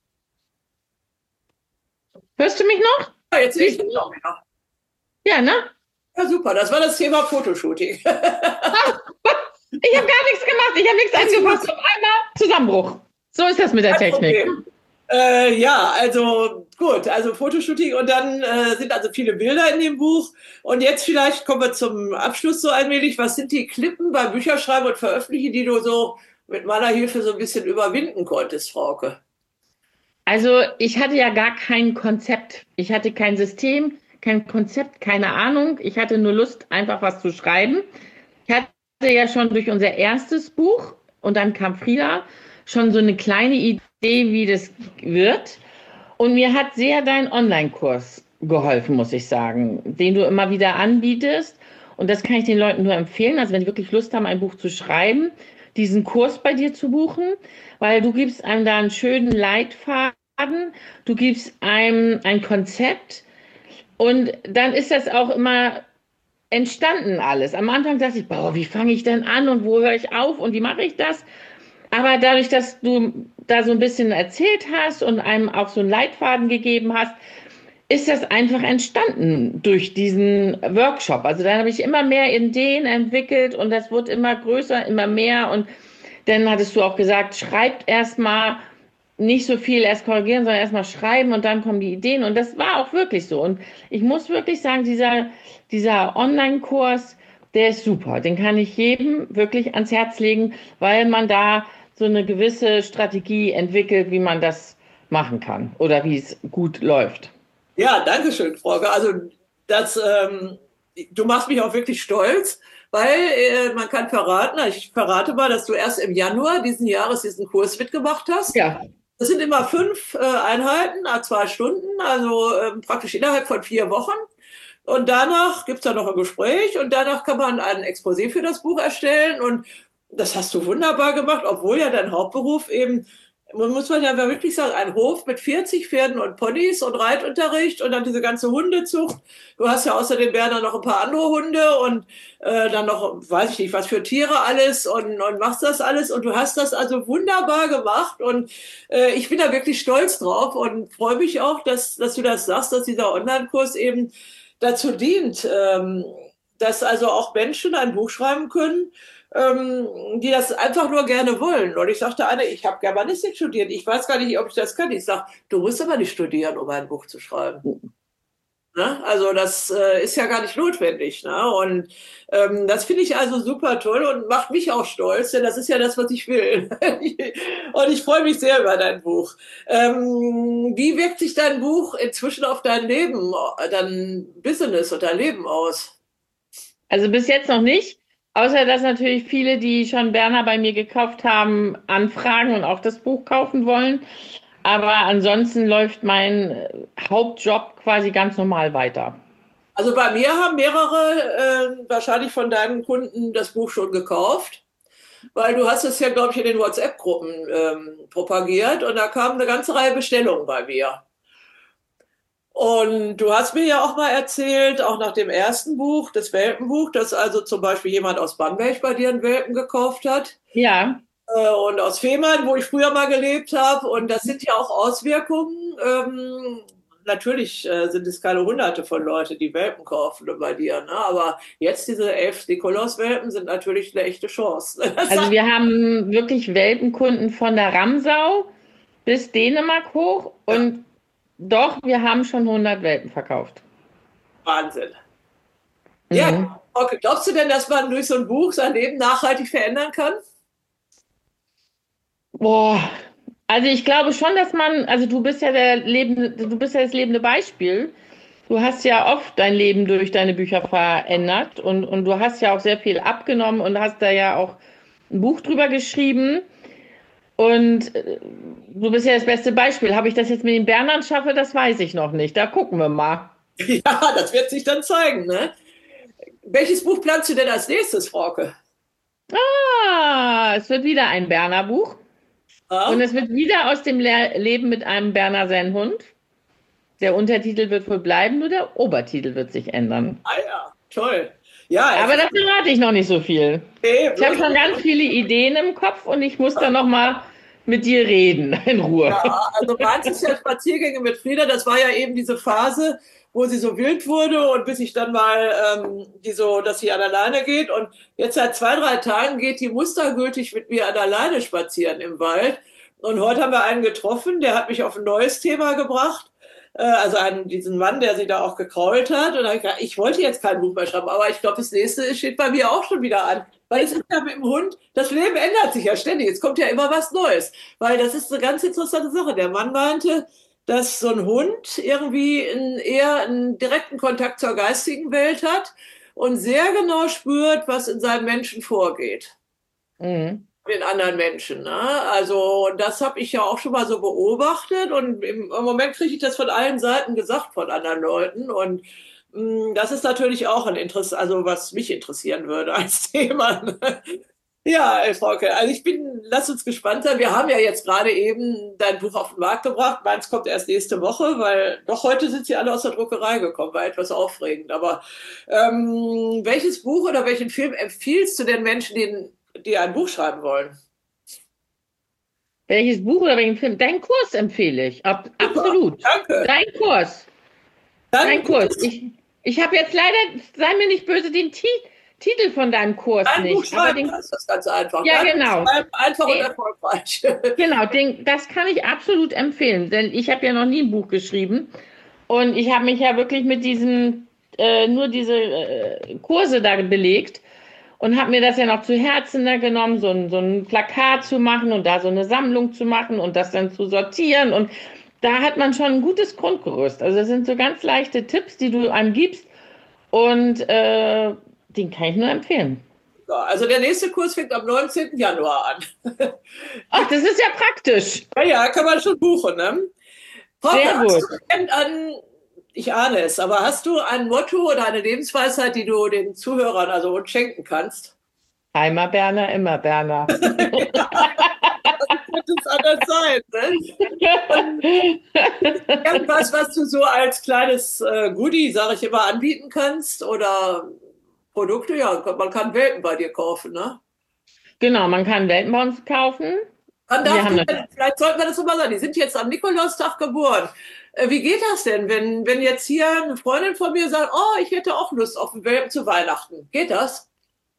Hörst du mich noch? ah, jetzt sehe ich Siehst du dich noch mich? wieder. Ja, ne? Ja, super, das war das Thema Fotoshooting. Ich habe gar nichts gemacht, ich habe nichts angefasst. Auf einmal Zusammenbruch. So ist das mit der Kein Technik. Problem. Äh, ja, also gut, also Fotoshooting und dann äh, sind also viele Bilder in dem Buch. Und jetzt vielleicht kommen wir zum Abschluss so allmählich. Was sind die Klippen beim Bücherschreiben und Veröffentlichen, die du so mit meiner Hilfe so ein bisschen überwinden konntest, Frauke? Also ich hatte ja gar kein Konzept. Ich hatte kein System, kein Konzept, keine Ahnung. Ich hatte nur Lust, einfach was zu schreiben. Ich hatte ja schon durch unser erstes Buch und dann kam Frieda schon so eine kleine Idee, wie das wird. Und mir hat sehr dein Online-Kurs geholfen, muss ich sagen, den du immer wieder anbietest. Und das kann ich den Leuten nur empfehlen. Also wenn die wirklich Lust haben, ein Buch zu schreiben, diesen Kurs bei dir zu buchen, weil du gibst einem da einen schönen Leitfaden, du gibst einem ein Konzept und dann ist das auch immer entstanden alles. Am Anfang dachte ich, boah, wie fange ich denn an und wo höre ich auf und wie mache ich das? Aber dadurch, dass du da so ein bisschen erzählt hast und einem auch so einen Leitfaden gegeben hast, ist das einfach entstanden durch diesen Workshop. Also dann habe ich immer mehr Ideen entwickelt und das wurde immer größer, immer mehr. Und dann hattest du auch gesagt, schreibt erstmal nicht so viel erst korrigieren, sondern erstmal schreiben und dann kommen die Ideen. Und das war auch wirklich so. Und ich muss wirklich sagen, dieser, dieser Online-Kurs, der ist super. Den kann ich jedem wirklich ans Herz legen, weil man da so eine gewisse Strategie entwickelt, wie man das machen kann oder wie es gut läuft. Ja, danke schön, Frauke. Also das, ähm, du machst mich auch wirklich stolz, weil äh, man kann verraten, ich verrate mal, dass du erst im Januar diesen Jahres diesen Kurs mitgemacht hast. Ja, Das sind immer fünf äh, Einheiten, a zwei Stunden, also ähm, praktisch innerhalb von vier Wochen. Und danach gibt's dann noch ein Gespräch und danach kann man ein Exposé für das Buch erstellen. Und das hast du wunderbar gemacht, obwohl ja dein Hauptberuf eben, muss man ja wirklich sagen, ein Hof mit vierzig Pferden und Ponys und Reitunterricht und dann diese ganze Hundezucht. Du hast ja außer den Bären noch ein paar andere Hunde und äh, dann noch, weiß ich nicht, was für Tiere alles und, und machst das alles. Und du hast das also wunderbar gemacht und äh, ich bin da wirklich stolz drauf und freue mich auch, dass, dass du das sagst, dass dieser Online-Kurs eben dazu dient, ähm, dass also auch Menschen ein Buch schreiben können, ähm, die das einfach nur gerne wollen. Und ich sagte eine, ich habe Germanistik studiert, ich weiß gar nicht, ob ich das kann. Ich sage, du musst aber nicht studieren, um ein Buch zu schreiben. Ne? Also das äh, ist ja gar nicht notwendig. Ne? Und ähm, das finde ich also super toll und macht mich auch stolz, denn das ist ja das, was ich will. Und ich freue mich sehr über dein Buch. Ähm, wie wirkt sich dein Buch inzwischen auf dein Leben, dein Business und dein Leben aus? also bis jetzt noch nicht. Außer dass natürlich viele, die schon Berner bei mir gekauft haben, anfragen und auch das Buch kaufen wollen. Aber ansonsten läuft mein äh, Hauptjob quasi ganz normal weiter. Also bei mir haben mehrere äh, wahrscheinlich von deinen Kunden das Buch schon gekauft, weil du hast es ja, glaube ich, in den WhatsApp-Gruppen ähm, propagiert und da kam eine ganze Reihe Bestellungen bei mir. Und du hast mir ja auch mal erzählt, auch nach dem ersten Buch, das Welpenbuch, dass also zum Beispiel jemand aus Bamberg bei dir einen Welpen gekauft hat. Ja. Äh, und aus Fehmarn, wo ich früher mal gelebt habe. Und das sind ja auch Auswirkungen. Ähm, natürlich äh, sind es keine Hunderte von Leuten, die Welpen kaufen bei dir. Ne? Aber jetzt diese elf Nikolaus-Welpen sind natürlich eine echte Chance. Also wir haben wirklich Welpenkunden von der Ramsau bis Dänemark hoch Ja, und doch, wir haben schon hundert Welpen verkauft. Wahnsinn. Mhm. Ja, okay. Glaubst du denn, dass man durch so ein Buch sein Leben nachhaltig verändern kann? Boah, also ich glaube schon, dass man, also du bist ja der lebende, du bist ja das lebende Beispiel. Du hast ja oft dein Leben durch deine Bücher verändert und, und du hast ja auch sehr viel abgenommen und hast da ja auch ein Buch drüber geschrieben. Und äh, du bist ja das beste Beispiel. Habe ich das jetzt mit den Bernern schaffe, das weiß ich noch nicht. Da gucken wir mal. Ja, das wird sich dann zeigen. Ne? Welches Buch planst du denn als nächstes, Frauke? Ah, es wird wieder ein Berner Buch. Und Ja? es wird wieder aus dem Le Leben mit einem Berner Sennhund. Der Untertitel wird wohl bleiben, nur der Obertitel wird sich ändern. Ah ja, toll. Ja, Aber das verrate ich noch nicht so viel. okay, Ich habe bloß, schon ganz viele Ideen im Kopf und ich muss dann noch mal mit dir reden in Ruhe. ja, also meins ist ja Spaziergänge mit Frieda. Das war ja eben diese Phase, wo sie so wild wurde und bis ich dann mal ähm, die so, dass sie an der Leine geht. Und jetzt seit zwei, drei Tagen geht die mustergültig mit mir an der Leine spazieren im Wald. Und heute haben wir einen getroffen, der hat mich auf ein neues Thema gebracht. Äh, also einen, diesen Mann, der sie da auch gekrault hat. Und dann hab ich gedacht, ich wollte jetzt kein Buch mehr schreiben, aber ich glaube, das nächste steht bei mir auch schon wieder an. Weil es ist ja mit dem Hund, das Leben ändert sich ja ständig. Es kommt ja immer was Neues. Weil das ist eine ganz interessante Sache. Der Mann meinte, dass so ein Hund irgendwie einen, eher einen direkten Kontakt zur geistigen Welt hat und sehr genau spürt, was in seinem Menschen vorgeht, Mhm. den anderen Menschen. Ne? Also das habe ich ja auch schon mal so beobachtet und im, im Moment kriege ich das von allen Seiten gesagt von anderen Leuten und mh, das ist natürlich auch ein Interesse, also was mich interessieren würde als Thema. Ne? Ja, ey, Frauke, also ich bin, lass uns gespannt sein. Wir haben ja jetzt gerade eben dein Buch auf den Markt gebracht. Meins kommt erst nächste Woche, weil doch heute sind sie alle aus der Druckerei gekommen, war etwas aufregend. Aber ähm, welches Buch oder welchen Film empfiehlst du den Menschen, die, die ein Buch schreiben wollen? Welches Buch oder welchen Film? Deinen Kurs empfehle ich. Ab, Super, absolut. danke. Dein Kurs. Dann Dein gibt Kurs. es Ich, ich habe jetzt leider, sei mir nicht böse, den Ti Titel von deinem Kurs ein Buch nicht. Aber schreiben, den, das ist das ganz einfach. ja, Ein Buch genau. schreiben, einfach und Den, erfolgreich. genau, den, das kann ich absolut empfehlen, denn ich habe ja noch nie ein Buch geschrieben und ich habe mich ja wirklich mit diesen, äh, nur diese äh, Kurse da belegt und habe mir das ja noch zu Herzen da genommen, so ein, so ein Plakat zu machen und da so eine Sammlung zu machen und das dann zu sortieren und da hat man schon ein gutes Grundgerüst. Also das sind so ganz leichte Tipps, die du einem gibst und äh, den kann ich nur empfehlen. Ja, also der nächste Kurs fängt am neunzehnten Januar an. Ach, das ist ja praktisch. Ja, ja, kann man schon buchen, ne? Frauke, Sehr hast gut. du an, ich ahne es, aber hast du ein Motto oder eine Lebensweisheit, die du den Zuhörern also uns schenken kannst? Einmal Berner, immer Berner. Könnte es anders sein, ne? Irgendwas, was du so als kleines äh, Goodie, sage ich immer, anbieten kannst oder Produkte, ja, man kann Welpen bei dir kaufen, ne? Genau, man kann Welpen bei uns kaufen. Wann Wir darfst haben du das. denn, vielleicht sollten wir das so mal sagen, die sind jetzt am Nikolaustag geboren. Äh, wie geht das denn, wenn, wenn jetzt hier eine Freundin von mir sagt, oh, ich hätte auch Lust auf einen Welpen zu Weihnachten? Geht das?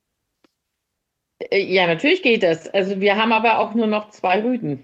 Äh, Ja, natürlich geht das. Also wir haben aber auch nur noch zwei Rüden.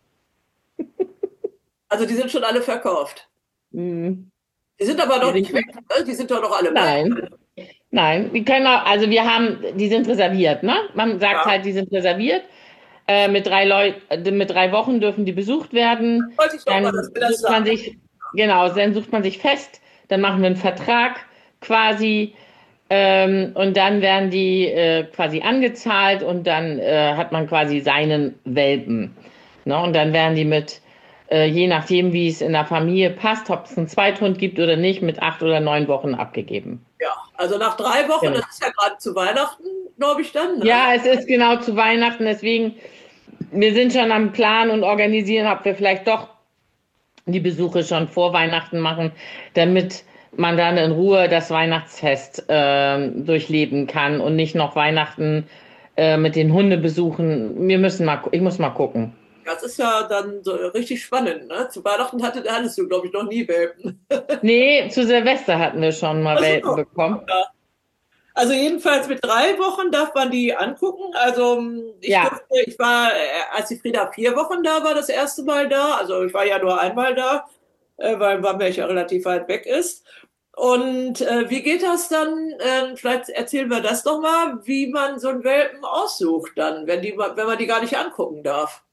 Also die sind schon alle verkauft. Hm. Die sind aber Die noch nicht sind, weg, ne? Die sind doch noch alle bei. nein, nein. Die können auch, also wir haben, die sind reserviert, ne? Man sagt Ja, halt, die sind reserviert. Äh, mit drei Leuten, mit drei Wochen dürfen die besucht werden. wollte ich doch mal, dass Dann wir das sucht man sagen. sich, genau, dann sucht man sich fest. Dann machen wir einen Vertrag quasi. Ähm, und dann werden die äh, quasi angezahlt und dann äh, hat man quasi seinen Welpen. Ne? Und dann werden die mit, äh, je nachdem, wie es in der Familie passt, ob es einen Zweithund gibt oder nicht, mit acht oder neun Wochen abgegeben. Ja, also nach drei Wochen, Genau. das ist ja gerade zu Weihnachten, glaube ich dann, ne? Ja, es ist genau zu Weihnachten, deswegen, wir sind schon am Plan und organisieren, ob wir vielleicht doch die Besuche schon vor Weihnachten machen, damit man dann in Ruhe das Weihnachtsfest äh, durchleben kann und nicht noch Weihnachten äh, mit den Hundebesuchen. Wir müssen mal, ich muss mal gucken. Das ist ja dann so richtig spannend, ne? Zu Weihnachten hatte, hattest du, glaube ich, noch nie Welpen. Nee, zu Silvester hatten wir schon mal Welpen Also, bekommen. ja. Also jedenfalls mit drei Wochen darf man die angucken. Also ich Ja, durfte, ich war, äh, als die Frieda vier Wochen da war, das erste Mal da. Also ich war ja nur einmal da, äh, weil Bamberg ja relativ weit weg ist. Und äh, wie geht das dann? Äh, vielleicht erzählen wir das doch mal, wie man so einen Welpen aussucht dann, wenn die, wenn man die gar nicht angucken darf.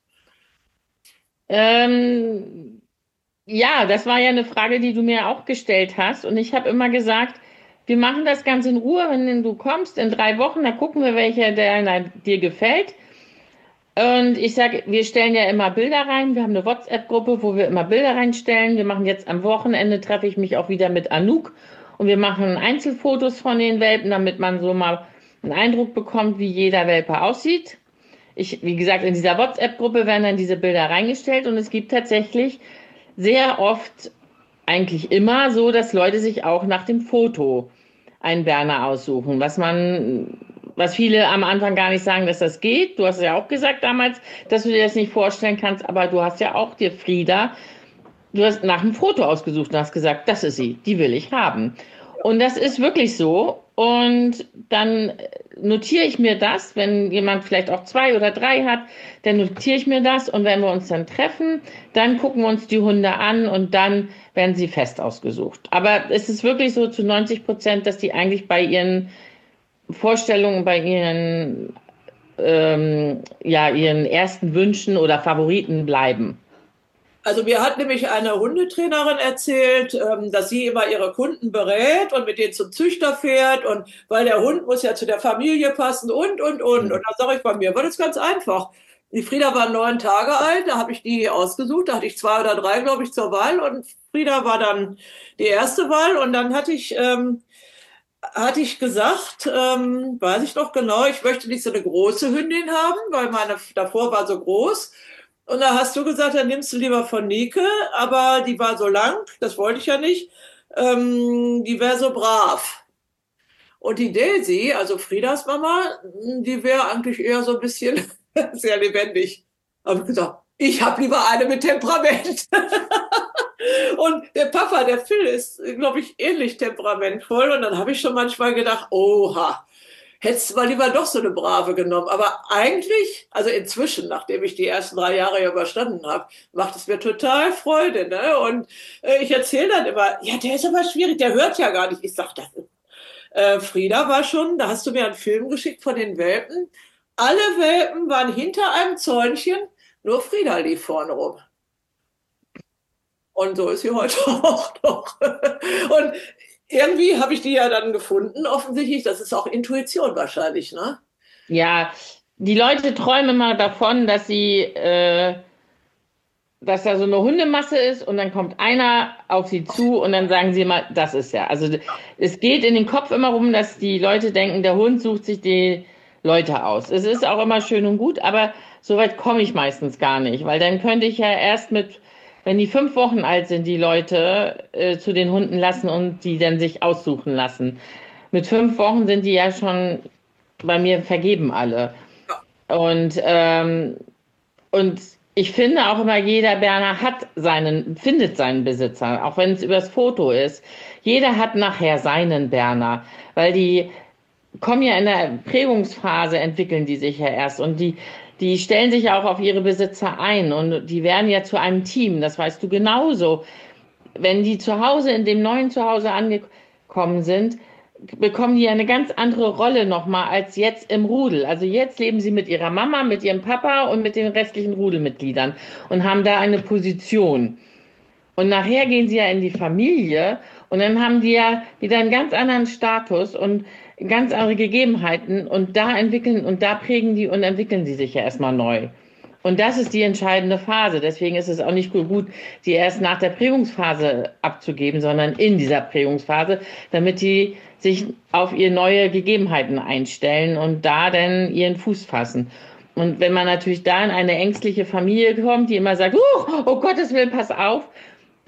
ähm, ja, das war ja eine Frage, die du mir auch gestellt hast. Und ich habe immer gesagt, wir machen das ganz in Ruhe, wenn du kommst in drei Wochen, dann gucken wir, welcher der dir gefällt. Und ich sage, wir stellen ja immer Bilder rein. Wir haben eine WhatsApp-Gruppe, wo wir immer Bilder reinstellen. Wir machen jetzt am Wochenende, treffe ich mich auch wieder mit Anouk und wir machen Einzelfotos von den Welpen, damit man so mal einen Eindruck bekommt, wie jeder Welpe aussieht. Ich, wie gesagt, in dieser WhatsApp-Gruppe werden dann diese Bilder reingestellt und es gibt tatsächlich sehr oft, eigentlich immer so, dass Leute sich auch nach dem Foto einen Berner aussuchen, was man was viele am Anfang gar nicht sagen, dass das geht. Du hast ja auch gesagt damals, dass du dir das nicht vorstellen kannst, aber du hast ja auch dir Frieda, du hast nach einem Foto ausgesucht und hast gesagt, das ist sie, die will ich haben. Und das ist wirklich so. Und dann notiere ich mir das, wenn jemand vielleicht auch zwei oder drei hat, dann notiere ich mir das. Und wenn wir uns dann treffen, dann gucken wir uns die Hunde an und dann werden sie fest ausgesucht. Aber es ist wirklich so zu neunzig Prozent, dass die eigentlich bei ihren Vorstellungen, bei ihren, ähm, ja, ihren ersten Wünschen oder Favoriten bleiben. Also mir hat nämlich eine Hundetrainerin erzählt, ähm, dass sie immer ihre Kunden berät und mit denen zum Züchter fährt und weil der Hund muss ja zu der Familie passen und, und, und. Und da sage ich, bei mir war das ganz einfach. Die Frieda war neun Tage alt, da habe ich die ausgesucht, da hatte ich zwei oder drei, glaube ich, zur Wahl und Frieda war dann die erste Wahl und dann hatte ich, ähm, hatte ich gesagt, ähm, weiß ich noch genau, ich möchte nicht so eine große Hündin haben, weil meine davor war so groß. Und da hast du gesagt, dann nimmst du lieber von Nike, aber die war so lang, das wollte ich ja nicht. Ähm, die wäre so brav. Und die Daisy, also Friedas Mama, die wäre eigentlich eher so ein bisschen sehr lebendig. Habe ich gesagt, ich habe lieber eine mit Temperament. Und der Papa, der Phil, ist, glaube ich, ähnlich temperamentvoll. Und dann habe ich schon manchmal gedacht, oha, hättest du mal lieber doch so eine Brave genommen. Aber eigentlich, also inzwischen, nachdem ich die ersten drei Jahre ja überstanden habe, macht es mir total Freude. Ne? Und äh, ich erzähle dann immer, ja, der ist aber schwierig, der hört ja gar nicht. Ich sage, das äh, Frieda war schon, da hast du mir einen Film geschickt von den Welpen. Alle Welpen waren hinter einem Zäunchen, nur Frieda lief vorne rum. Und so ist sie heute auch noch. Und irgendwie habe ich die ja dann gefunden, offensichtlich. Das ist auch Intuition wahrscheinlich, ne? Ja, die Leute träumen immer davon, dass sie, äh, dass da so eine Hundemasse ist und dann kommt einer auf sie zu und dann sagen sie immer, das ist er. Also es geht in den Kopf immer rum, dass die Leute denken, der Hund sucht sich die Leute aus. Es ist auch immer schön und gut, aber so weit komme ich meistens gar nicht, weil dann könnte ich ja erst mit, wenn die fünf Wochen alt sind, die Leute äh, zu den Hunden lassen und die dann sich aussuchen lassen. Mit fünf Wochen sind die ja schon bei mir vergeben alle. Und, ähm, und ich finde auch immer, jeder Berner hat seinen, findet seinen Besitzer, auch wenn es übers Foto ist. Jeder hat nachher seinen Berner, weil die kommen ja in der Prägungsphase, entwickeln die sich ja erst und die Die stellen sich auch auf ihre Besitzer ein und die werden ja zu einem Team, das weißt du genauso. Wenn die zu Hause, in dem neuen Zuhause angekommen sind, bekommen die ja eine ganz andere Rolle nochmal als jetzt im Rudel. Also jetzt leben sie mit ihrer Mama, mit ihrem Papa und mit den restlichen Rudelmitgliedern und haben da eine Position. Und nachher gehen sie ja in die Familie und dann haben die ja wieder einen ganz anderen Status und ganz andere Gegebenheiten und da entwickeln und da prägen die und entwickeln sie sich ja erstmal neu. Und das ist die entscheidende Phase. Deswegen ist es auch nicht gut, die erst nach der Prägungsphase abzugeben, sondern in dieser Prägungsphase, damit die sich auf ihre neue Gegebenheiten einstellen und da dann ihren Fuß fassen. Und wenn man natürlich da in eine ängstliche Familie kommt, die immer sagt, oh, oh Gottes Willen, pass auf,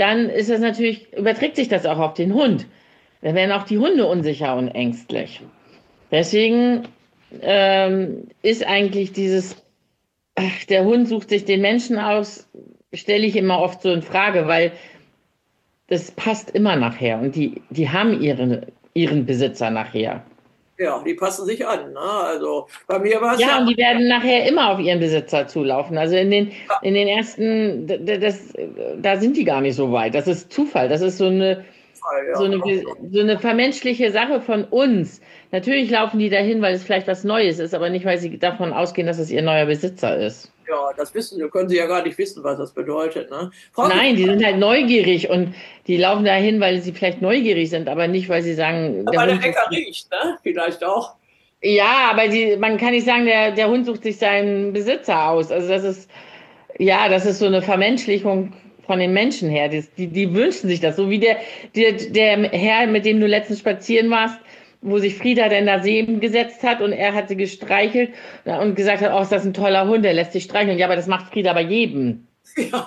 dann ist es natürlich, überträgt sich das auch auf den Hund. Dann werden auch die Hunde unsicher und ängstlich. Deswegen ähm, ist eigentlich dieses, ach, der Hund sucht sich den Menschen aus, stelle ich immer oft so in Frage, weil das passt immer nachher und die, die haben ihren, ihren Besitzer nachher. Ja, die passen sich an. Ne? Also bei mir war es Ja, ja. und die werden nachher immer auf ihren Besitzer zulaufen. Also in den, in den ersten, das, da sind die gar nicht so weit. Das ist Zufall. Das ist so eine, Ja. so eine, so eine vermenschliche Sache von uns. Natürlich laufen die dahin, weil es vielleicht was Neues ist, aber nicht, weil sie davon ausgehen, dass es ihr neuer Besitzer ist. Ja, das wissen, können sie ja gar nicht wissen, was das bedeutet. Ne? Frau Nein, die sind halt neugierig und die laufen dahin, weil sie vielleicht neugierig sind, aber nicht, weil sie sagen, der, der Lecker riecht, ne? Vielleicht auch. Ja, aber die, man kann nicht sagen, der, der Hund sucht sich seinen Besitzer aus. Also das ist, ja, das ist so eine Vermenschlichung von den Menschen her. Die, die, die wünschen sich das. So wie der, der, der Herr, mit dem du letztens spazieren warst, wo sich Frieda dann da neben gesetzt hat und er hat sie gestreichelt und gesagt hat, oh, ist das ein toller Hund, der lässt sich streicheln. Ja, aber das macht Frieda bei jedem. Ja.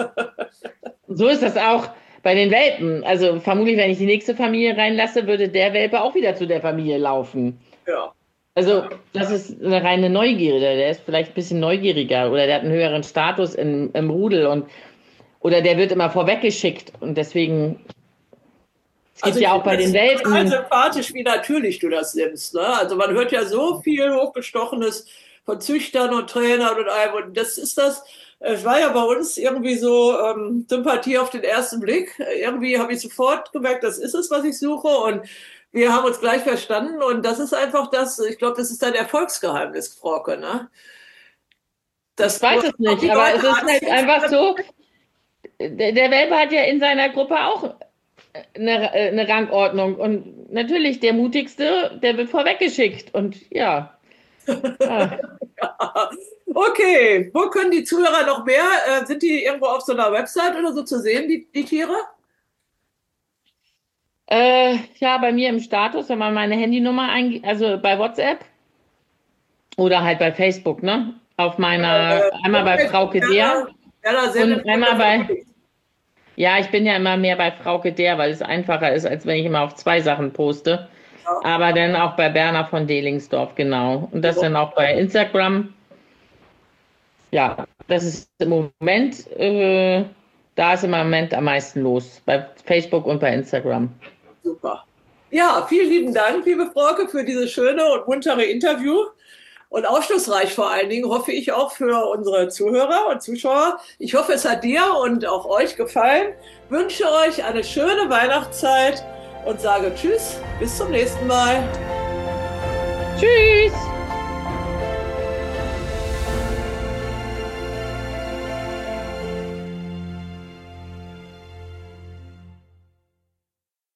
So ist das auch bei den Welpen. Also vermutlich, wenn ich die nächste Familie reinlasse, würde der Welpe auch wieder zu der Familie laufen. Ja. Also das ist eine reine Neugierde. Der ist vielleicht ein bisschen neugieriger oder der hat einen höheren Status im, im Rudel und oder der wird immer vorweggeschickt und deswegen es gibt also ja auch bei den Welpen. Total sympathisch, wie natürlich du das nimmst. Ne? Also man hört ja so viel Hochgestochenes von Züchtern und Trainern und allem. Und das ist das, es war ja bei uns irgendwie so ähm, Sympathie auf den ersten Blick. Irgendwie habe ich sofort gemerkt, das ist es, was ich suche. Und wir haben uns gleich verstanden. Und das ist einfach das, ich glaube, das ist dein Erfolgsgeheimnis, Frauke. Ne? Das ich weiß es nicht, aber es ist halt einfach so, der, der Welpe hat ja in seiner Gruppe auch Eine, eine Rangordnung und natürlich der mutigste, der wird vorweggeschickt und ja. ja. Okay, wo können die Zuhörer noch mehr? Äh, sind die irgendwo auf so einer Website oder so zu sehen, die, die Tiere? Äh, ja, bei mir im Status, wenn man meine Handynummer eingibt, also bei WhatsApp oder halt bei Facebook, ne? Auf meiner, äh, einmal bei Frauke der und einmal bei Ja, ich bin ja immer mehr bei Frauke der, weil es einfacher ist, als wenn ich immer auf zwei Sachen poste. Ja. Aber dann auch bei Berner von Delingsdorf, genau. Und das ja. dann auch bei Instagram. Ja, das ist im Moment, äh, da ist im Moment am meisten los. Bei Facebook und bei Instagram. Super. Ja, vielen lieben Dank, liebe Frauke, für dieses schöne und muntere Interview. Und aufschlussreich vor allen Dingen, hoffe ich auch für unsere Zuhörer und Zuschauer. Ich hoffe, es hat dir und auch euch gefallen. Ich wünsche euch eine schöne Weihnachtszeit und sage Tschüss, bis zum nächsten Mal.